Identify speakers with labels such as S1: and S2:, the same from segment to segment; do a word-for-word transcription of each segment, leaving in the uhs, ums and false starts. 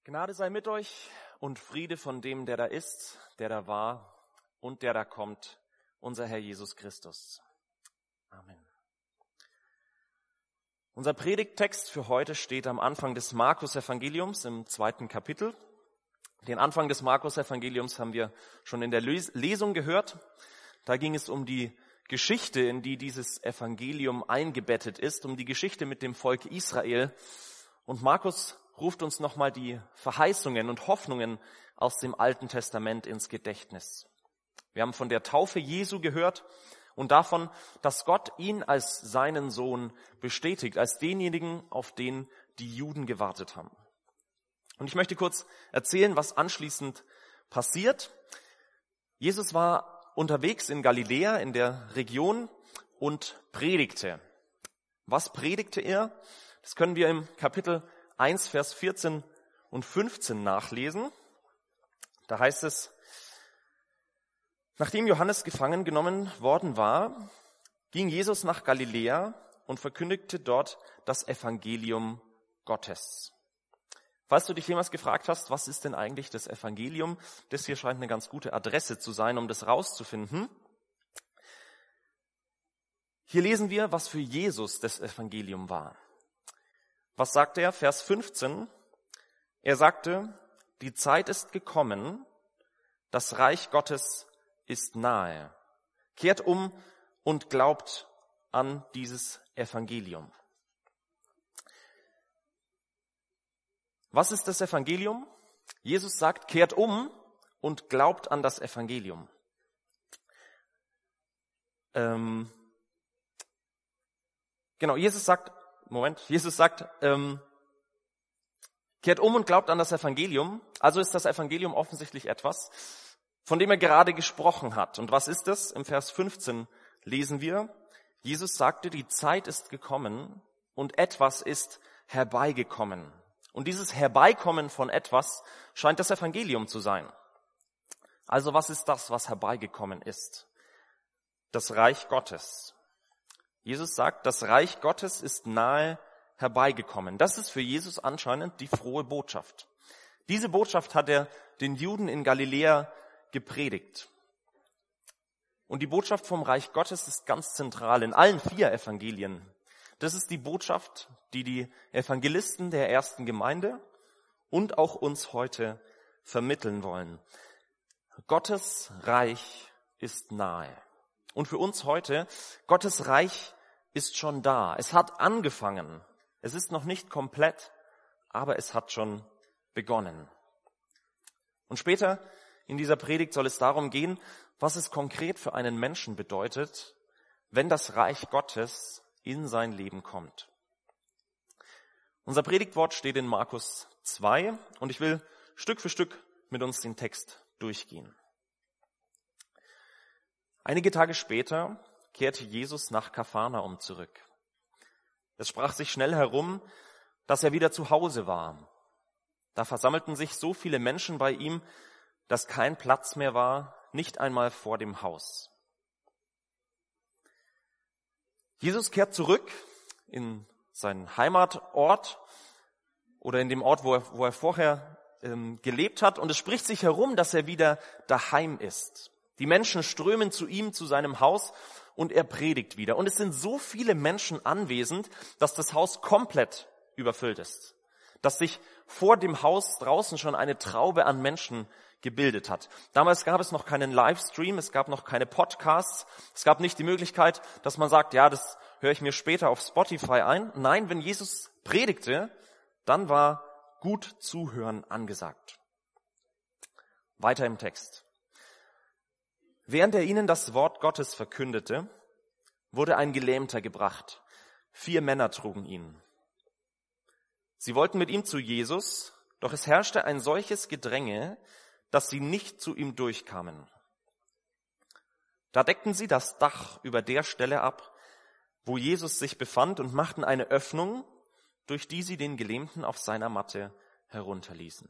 S1: Gnade sei mit euch und Friede von dem, der da ist, der da war und der da kommt, unser Herr Jesus Christus. Amen. Unser Predigttext für heute steht am Anfang des Markus-Evangeliums im zweiten Kapitel. Den Anfang des Markus-Evangeliums haben wir schon in der Lesung gehört. Da ging es um die Geschichte, in die dieses Evangelium eingebettet ist, um die Geschichte mit dem Volk Israel. Und Markus ruft uns nochmal die Verheißungen und Hoffnungen aus dem Alten Testament ins Gedächtnis. Wir haben von der Taufe Jesu gehört und davon, dass Gott ihn als seinen Sohn bestätigt, als denjenigen, auf den die Juden gewartet haben. Und ich möchte kurz erzählen, was anschließend passiert. Jesus war unterwegs in Galiläa, in der Region, und predigte. Was predigte er? Das können wir im Kapitel eins, Vers vierzehn und fünfzehn nachlesen. Da heißt es: Nachdem Johannes gefangen genommen worden war, ging Jesus nach Galiläa und verkündigte dort das Evangelium Gottes. Falls du dich jemals gefragt hast, was ist denn eigentlich das Evangelium? Das hier scheint eine ganz gute Adresse zu sein, um das rauszufinden. Hier lesen wir, was für Jesus das Evangelium war. Was sagt er? Vers fünfzehn. Er sagte, die Zeit ist gekommen, das Reich Gottes ist nahe. Kehrt um und glaubt an dieses Evangelium. Was ist das Evangelium? Jesus sagt, kehrt um und glaubt an das Evangelium. Ähm, genau, Jesus sagt, Moment, Jesus sagt, ähm, kehrt um und glaubt an das Evangelium. Also ist das Evangelium offensichtlich etwas, von dem er gerade gesprochen hat. Und was ist das? Im Vers fünfzehn lesen wir, Jesus sagte, die Zeit ist gekommen und etwas ist herbeigekommen. Und dieses Herbeikommen von etwas scheint das Evangelium zu sein. Also was ist das, was herbeigekommen ist? Das Reich Gottes. Jesus sagt, das Reich Gottes ist nahe herbeigekommen. Das ist für Jesus anscheinend die frohe Botschaft. Diese Botschaft hat er den Juden in Galiläa gepredigt. Und die Botschaft vom Reich Gottes ist ganz zentral in allen vier Evangelien. Das ist die Botschaft, die die Evangelisten der ersten Gemeinde und auch uns heute vermitteln wollen. Gottes Reich ist nahe. Und für uns heute, Gottes Reich ist schon da. Es hat angefangen. Es ist noch nicht komplett, aber es hat schon begonnen. Und später in dieser Predigt soll es darum gehen, was es konkret für einen Menschen bedeutet, wenn das Reich Gottes in sein Leben kommt. Unser Predigtwort steht in Markus zwei und ich will Stück für Stück mit uns den Text durchgehen. Einige Tage später kehrte Jesus nach Kapharnaum zurück. Es sprach sich schnell herum, dass er wieder zu Hause war. Da versammelten sich so viele Menschen bei ihm, dass kein Platz mehr war, nicht einmal vor dem Haus. Jesus kehrt zurück in seinen Heimatort oder in dem Ort, wo er, wo er vorher ähm, gelebt hat. Und es spricht sich herum, dass er wieder daheim ist. Die Menschen strömen zu ihm, zu seinem Haus, und er predigt wieder. Und es sind so viele Menschen anwesend, dass das Haus komplett überfüllt ist. Dass sich vor dem Haus draußen schon eine Traube an Menschen gebildet hat. Damals gab es noch keinen Livestream, es gab noch keine Podcasts, es gab nicht die Möglichkeit, dass man sagt, ja, das höre ich mir später auf Spotify ein. Nein, wenn Jesus predigte, dann war gut Zuhören angesagt. Weiter im Text. Während er ihnen das Wort Gottes verkündete, wurde ein Gelähmter gebracht. Vier Männer trugen ihn. Sie wollten mit ihm zu Jesus, doch es herrschte ein solches Gedränge, dass sie nicht zu ihm durchkamen. Da deckten sie das Dach über der Stelle ab, wo Jesus sich befand, und machten eine Öffnung, durch die sie den Gelähmten auf seiner Matte herunterließen.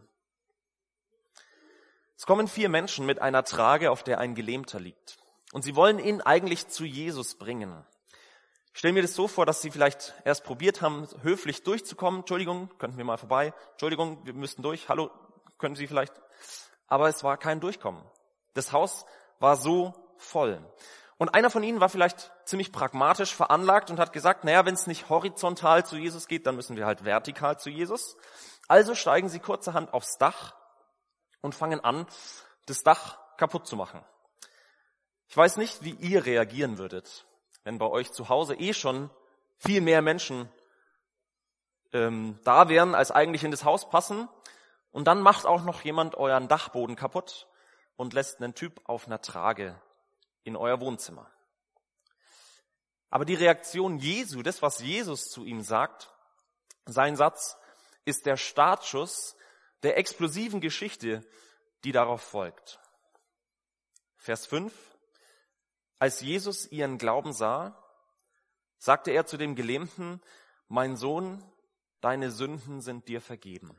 S1: Es kommen vier Menschen mit einer Trage, auf der ein Gelähmter liegt. Und sie wollen ihn eigentlich zu Jesus bringen. Ich stelle mir das so vor, dass sie vielleicht erst probiert haben, höflich durchzukommen. Entschuldigung, könnten wir mal vorbei. Entschuldigung, wir müssten durch. Hallo, können Sie vielleicht? Aber es war kein Durchkommen. Das Haus war so voll. Und einer von ihnen war vielleicht ziemlich pragmatisch veranlagt und hat gesagt, naja, wenn es nicht horizontal zu Jesus geht, dann müssen wir halt vertikal zu Jesus. Also steigen sie kurzerhand aufs Dach und fangen an, das Dach kaputt zu machen. Ich weiß nicht, wie ihr reagieren würdet, wenn bei euch zu Hause eh schon viel mehr Menschen ähm, da wären, als eigentlich in das Haus passen. Und dann macht auch noch jemand euren Dachboden kaputt und lässt einen Typ auf einer Trage in euer Wohnzimmer. Aber die Reaktion Jesu, das, was Jesus zu ihm sagt, sein Satz, ist der Startschuss der explosiven Geschichte, die darauf folgt. Vers fünf. Als Jesus ihren Glauben sah, sagte er zu dem Gelähmten, mein Sohn, deine Sünden sind dir vergeben.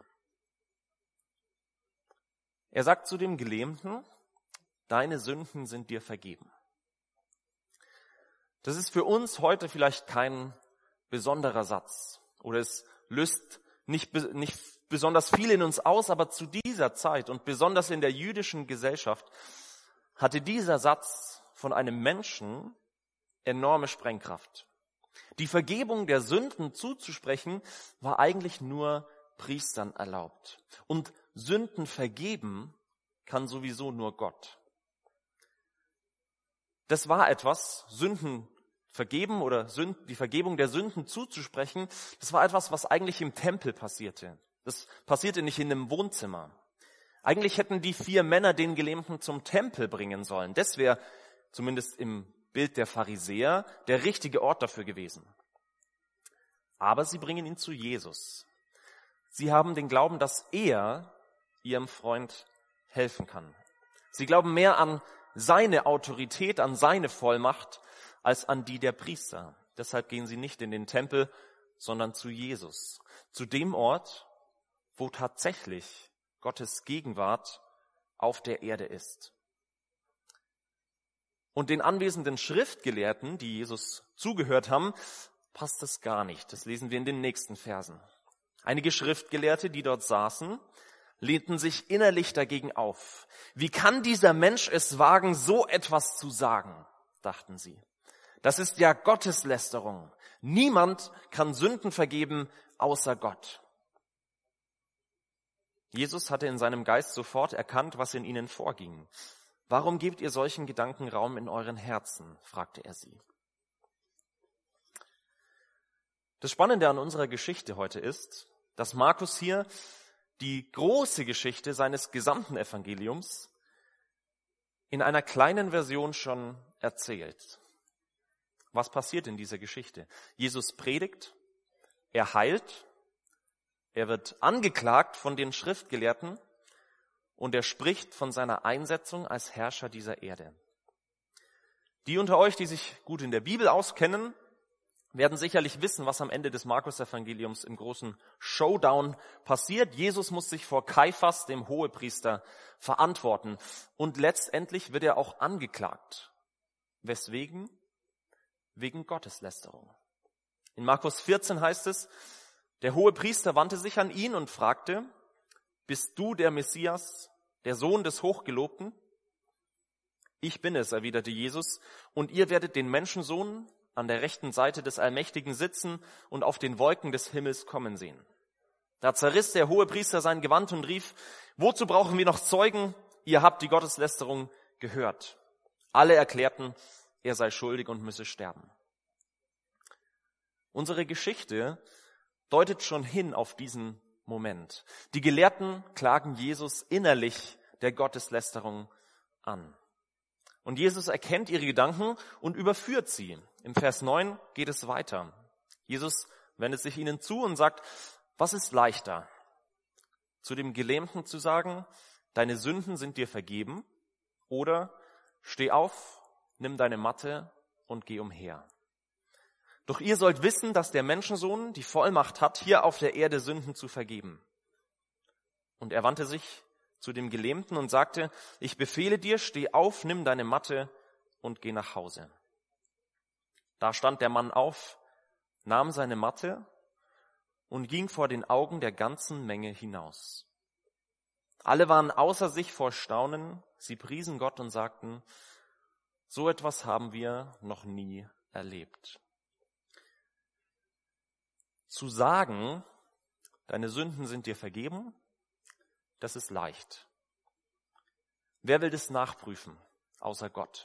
S1: Er sagt zu dem Gelähmten, deine Sünden sind dir vergeben. Das ist für uns heute vielleicht kein besonderer Satz oder es löst nicht, nicht besonders viel in uns aus, aber zu dieser Zeit und besonders in der jüdischen Gesellschaft hatte dieser Satz von einem Menschen enorme Sprengkraft. Die Vergebung der Sünden zuzusprechen, war eigentlich nur Priestern erlaubt. Und Sünden vergeben kann sowieso nur Gott. Das war etwas, Sünden vergeben oder die Vergebung der Sünden zuzusprechen, das war etwas, was eigentlich im Tempel passierte. Das passierte nicht in einem Wohnzimmer. Eigentlich hätten die vier Männer den Gelähmten zum Tempel bringen sollen. Das wäre zumindest im Bild der Pharisäer der richtige Ort dafür gewesen. Aber sie bringen ihn zu Jesus. Sie haben den Glauben, dass er ihrem Freund helfen kann. Sie glauben mehr an seine Autorität, an seine Vollmacht, als an die der Priester. Deshalb gehen sie nicht in den Tempel, sondern zu Jesus. Zu dem Ort, wo tatsächlich Gottes Gegenwart auf der Erde ist. Und den anwesenden Schriftgelehrten, die Jesus zugehört haben, passt das gar nicht. Das lesen wir in den nächsten Versen. Einige Schriftgelehrte, die dort saßen, lehnten sich innerlich dagegen auf. Wie kann dieser Mensch es wagen, so etwas zu sagen, dachten sie. Das ist ja Gotteslästerung. Niemand kann Sünden vergeben, außer Gott. Jesus hatte in seinem Geist sofort erkannt, was in ihnen vorging. Warum gebt ihr solchen Gedanken Raum in euren Herzen? Fragte er sie. Das Spannende an unserer Geschichte heute ist, dass Markus hier die große Geschichte seines gesamten Evangeliums in einer kleinen Version schon erzählt. Was passiert in dieser Geschichte? Jesus predigt, er heilt, er wird angeklagt von den Schriftgelehrten und er spricht von seiner Einsetzung als Herrscher dieser Erde. Die unter euch, die sich gut in der Bibel auskennen, werden sicherlich wissen, was am Ende des Markus-Evangeliums im großen Showdown passiert. Jesus muss sich vor Kaiphas, dem Hohepriester, verantworten. Und letztendlich wird er auch angeklagt. Weswegen? Wegen Gotteslästerung. In Markus vierzehn heißt es, der Hohepriester wandte sich an ihn und fragte, bist du der Messias, der Sohn des Hochgelobten? Ich bin es, erwiderte Jesus, und ihr werdet den Menschensohn an der rechten Seite des Allmächtigen sitzen und auf den Wolken des Himmels kommen sehen. Da zerriss der Hohepriester sein Gewand und rief, wozu brauchen wir noch Zeugen? Ihr habt die Gotteslästerung gehört. Alle erklärten, er sei schuldig und müsse sterben. Unsere Geschichte deutet schon hin auf diesen Moment. Die Gelehrten klagen Jesus innerlich der Gotteslästerung an. Und Jesus erkennt ihre Gedanken und überführt sie. Im Vers neun geht es weiter. Jesus wendet sich ihnen zu und sagt, was ist leichter? Zu dem Gelähmten zu sagen, deine Sünden sind dir vergeben, oder steh auf, nimm deine Matte und geh umher. Doch ihr sollt wissen, dass der Menschensohn die Vollmacht hat, hier auf der Erde Sünden zu vergeben. Und er wandte sich zu dem Gelähmten und sagte, ich befehle dir, steh auf, nimm deine Matte und geh nach Hause. Da stand der Mann auf, nahm seine Matte und ging vor den Augen der ganzen Menge hinaus. Alle waren außer sich vor Staunen, sie priesen Gott und sagten, so etwas haben wir noch nie erlebt. Zu sagen, deine Sünden sind dir vergeben, das ist leicht. Wer will das nachprüfen, außer Gott?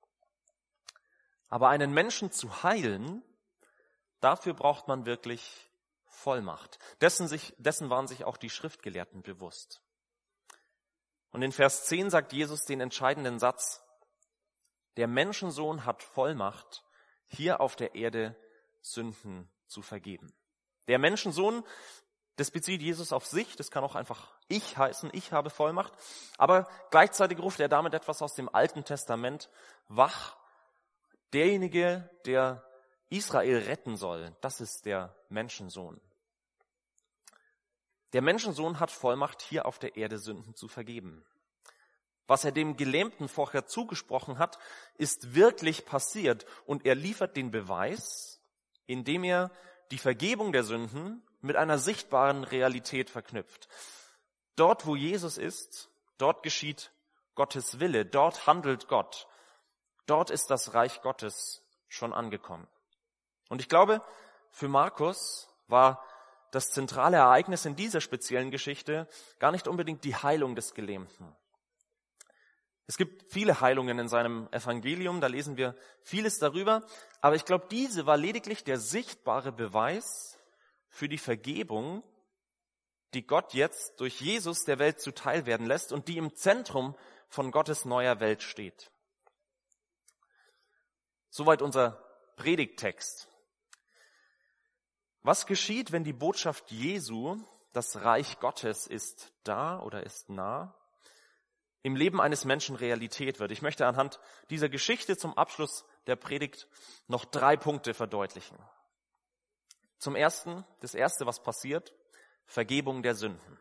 S1: Aber einen Menschen zu heilen, dafür braucht man wirklich Vollmacht. Dessen, sich, dessen waren sich auch die Schriftgelehrten bewusst. Und in Vers zehn sagt Jesus den entscheidenden Satz, der Menschensohn hat Vollmacht, hier auf der Erde Sünden zu vergeben. Der Menschensohn, das bezieht Jesus auf sich, das kann auch einfach ich heißen, ich habe Vollmacht, aber gleichzeitig ruft er damit etwas aus dem Alten Testament wach. Derjenige, der Israel retten soll, das ist der Menschensohn. Der Menschensohn hat Vollmacht, hier auf der Erde Sünden zu vergeben. Was er dem Gelähmten vorher zugesprochen hat, ist wirklich passiert und er liefert den Beweis, indem er die Vergebung der Sünden mit einer sichtbaren Realität verknüpft. Dort, wo Jesus ist, dort geschieht Gottes Wille, dort handelt Gott. Dort ist das Reich Gottes schon angekommen. Und ich glaube, für Markus war das zentrale Ereignis in dieser speziellen Geschichte gar nicht unbedingt die Heilung des Gelähmten. Es gibt viele Heilungen in seinem Evangelium, da lesen wir vieles darüber, aber ich glaube, diese war lediglich der sichtbare Beweis für die Vergebung, die Gott jetzt durch Jesus der Welt zuteil werden lässt und die im Zentrum von Gottes neuer Welt steht. Soweit unser Predigttext. Was geschieht, wenn die Botschaft Jesu, das Reich Gottes ist da oder ist nah, im Leben eines Menschen Realität wird? Ich möchte anhand dieser Geschichte zum Abschluss der Predigt noch drei Punkte verdeutlichen. Zum ersten, das erste, was passiert, Vergebung der Sünden.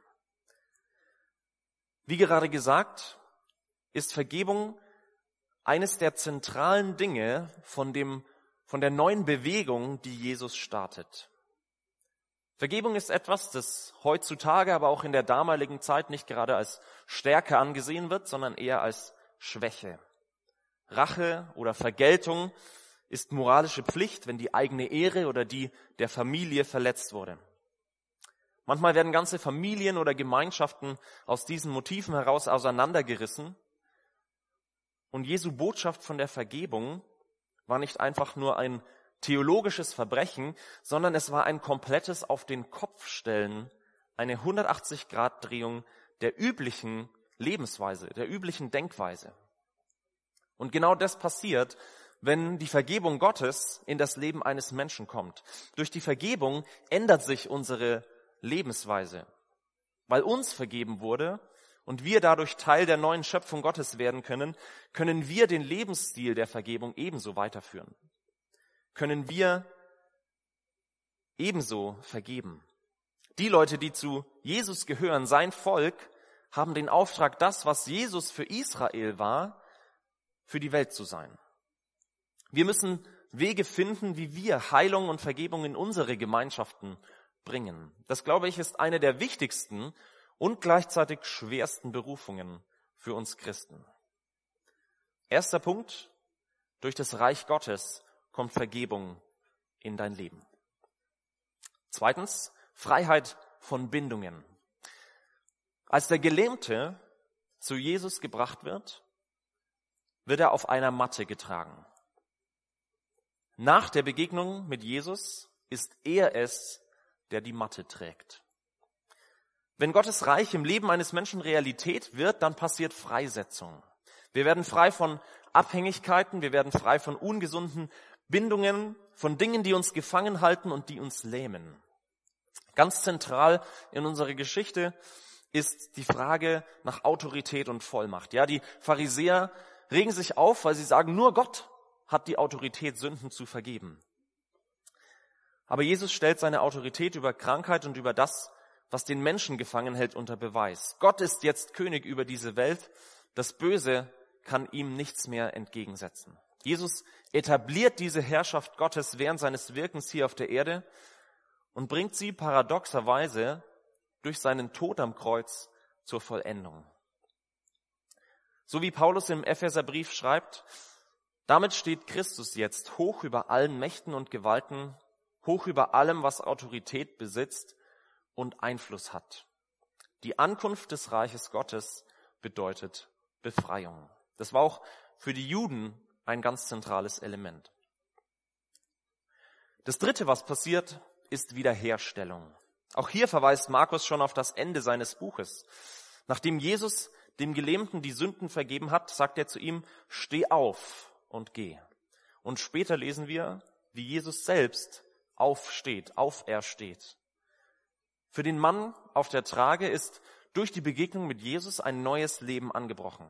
S1: Wie gerade gesagt, ist Vergebung eines der zentralen Dinge von dem, von der neuen Bewegung, die Jesus startet. Vergebung ist etwas, das heutzutage, aber auch in der damaligen Zeit nicht gerade als Stärke angesehen wird, sondern eher als Schwäche. Rache oder Vergeltung ist moralische Pflicht, wenn die eigene Ehre oder die der Familie verletzt wurde. Manchmal werden ganze Familien oder Gemeinschaften aus diesen Motiven heraus auseinandergerissen. Und Jesu Botschaft von der Vergebung war nicht einfach nur ein theologisches Verbrechen, sondern es war ein komplettes Auf den Kopf stellen, eine hundertachtzig Grad Drehung der üblichen Lebensweise, der üblichen Denkweise. Und genau das passiert, wenn die Vergebung Gottes in das Leben eines Menschen kommt. Durch die Vergebung ändert sich unsere Lebensweise. Weil uns vergeben wurde und wir dadurch Teil der neuen Schöpfung Gottes werden können, können wir den Lebensstil der Vergebung ebenso weiterführen. Können wir ebenso vergeben. Die Leute, die zu Jesus gehören, sein Volk, haben den Auftrag, das, was Jesus für Israel war, für die Welt zu sein. Wir müssen Wege finden, wie wir Heilung und Vergebung in unsere Gemeinschaften bringen. Das, glaube ich, ist eine der wichtigsten und gleichzeitig schwersten Berufungen für uns Christen. Erster Punkt, durch das Reich Gottes kommt Vergebung in dein Leben. Zweitens, Freiheit von Bindungen. Als der Gelähmte zu Jesus gebracht wird, wird er auf einer Matte getragen. Nach der Begegnung mit Jesus ist er es, der die Matte trägt. Wenn Gottes Reich im Leben eines Menschen Realität wird, dann passiert Freisetzung. Wir werden frei von Abhängigkeiten, wir werden frei von ungesunden Bindungen, von Dingen, die uns gefangen halten und die uns lähmen. Ganz zentral in unserer Geschichte ist die Frage nach Autorität und Vollmacht. Ja, die Pharisäer regen sich auf, weil sie sagen, nur Gott hat die Autorität, Sünden zu vergeben. Aber Jesus stellt seine Autorität über Krankheit und über das, was den Menschen gefangen hält, unter Beweis. Gott ist jetzt König über diese Welt. Das Böse kann ihm nichts mehr entgegensetzen. Jesus etabliert diese Herrschaft Gottes während seines Wirkens hier auf der Erde und bringt sie paradoxerweise durch seinen Tod am Kreuz zur Vollendung. So wie Paulus im Epheserbrief schreibt, damit steht Christus jetzt hoch über allen Mächten und Gewalten, hoch über allem, was Autorität besitzt und Einfluss hat. Die Ankunft des Reiches Gottes bedeutet Befreiung. Das war auch für die Juden ein ganz zentrales Element. Das Dritte, was passiert, ist Wiederherstellung. Auch hier verweist Markus schon auf das Ende seines Buches. Nachdem Jesus dem Gelähmten die Sünden vergeben hat, sagt er zu ihm, steh auf und geh. Und später lesen wir, wie Jesus selbst aufsteht, aufersteht. Für den Mann auf der Trage ist durch die Begegnung mit Jesus ein neues Leben angebrochen.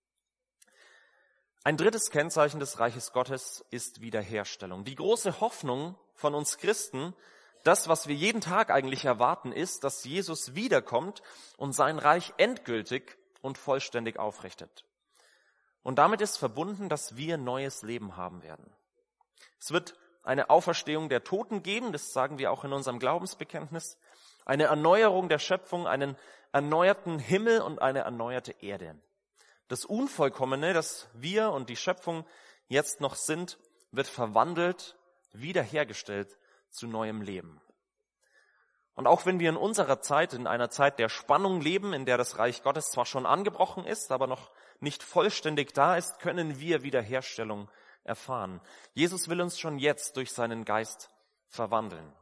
S1: Ein drittes Kennzeichen des Reiches Gottes ist Wiederherstellung. Die große Hoffnung von uns Christen, das, was wir jeden Tag eigentlich erwarten, ist, dass Jesus wiederkommt und sein Reich endgültig und vollständig aufrichtet. Und damit ist verbunden, dass wir neues Leben haben werden. Es wird eine Auferstehung der Toten geben, das sagen wir auch in unserem Glaubensbekenntnis, eine Erneuerung der Schöpfung, einen erneuerten Himmel und eine erneuerte Erde. Das Unvollkommene, das wir und die Schöpfung jetzt noch sind, wird verwandelt, wiederhergestellt zu neuem Leben. Und auch wenn wir in unserer Zeit, in einer Zeit der Spannung leben, in der das Reich Gottes zwar schon angebrochen ist, aber noch nicht vollständig da ist, können wir Wiederherstellung erfahren. Jesus will uns schon jetzt durch seinen Geist verwandeln.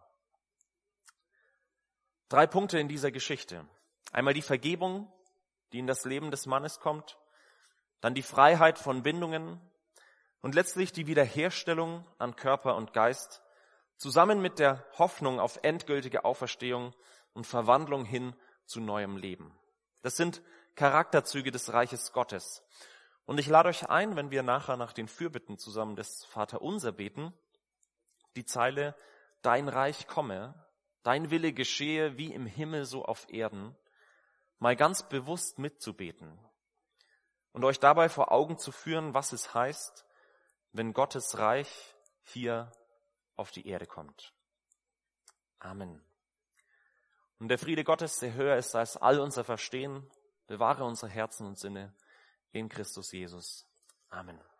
S1: Drei Punkte in dieser Geschichte. Einmal die Vergebung, die in das Leben des Mannes kommt, dann die Freiheit von Bindungen und letztlich die Wiederherstellung an Körper und Geist, zusammen mit der Hoffnung auf endgültige Auferstehung und Verwandlung hin zu neuem Leben. Das sind Charakterzüge des Reiches Gottes. Und ich lade euch ein, wenn wir nachher nach den Fürbitten zusammen des Vaterunser beten, die Zeile, dein Reich komme, dein Wille geschehe wie im Himmel so auf Erden, mal ganz bewusst mitzubeten und euch dabei vor Augen zu führen, was es heißt, wenn Gottes Reich hier auf die Erde kommt. Amen. Und der Friede Gottes, der höher ist als all unser Verstehen, bewahre unsere Herzen und Sinne in Christus Jesus. Amen.